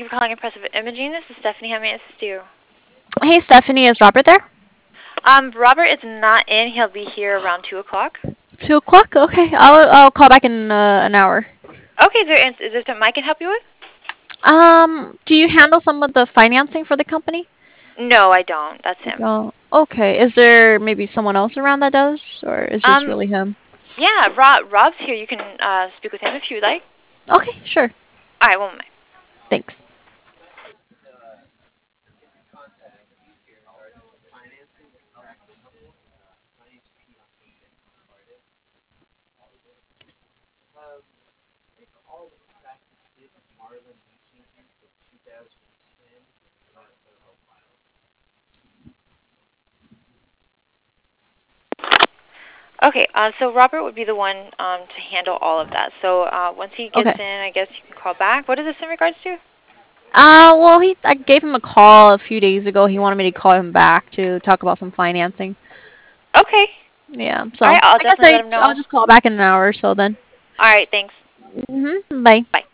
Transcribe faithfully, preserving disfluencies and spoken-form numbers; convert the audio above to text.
calling Impressive Imaging. This is Stephanie. How may I assist you? Hey, Stephanie, is Robert there? Um, Robert is not in. He'll be here around two o'clock. Two o'clock? Okay, I'll I'll call back in uh, an hour. Okay, is there, is there something I can help you with? Um, do you handle some of the financing for the company? No, I don't. That's him. Oh, okay. Is there maybe someone else around that does, or is just Um, really him? yeah, Rob, Rob's here. You can uh, speak with him if you'd like. Okay, sure. All right, one moment. Thanks. Okay, uh, so Robert would be the one um, to handle all of that. So uh, once he gets Okay. in, I guess you can call back. What is this in regards to? Uh, well, he I gave him a call a few days ago. He wanted me to call him back to talk about some financing. Okay. Yeah, All so right, I'll I guess definitely let I him I'll know. just call back in an hour or so then. All right, thanks. Mhm. Bye. Bye.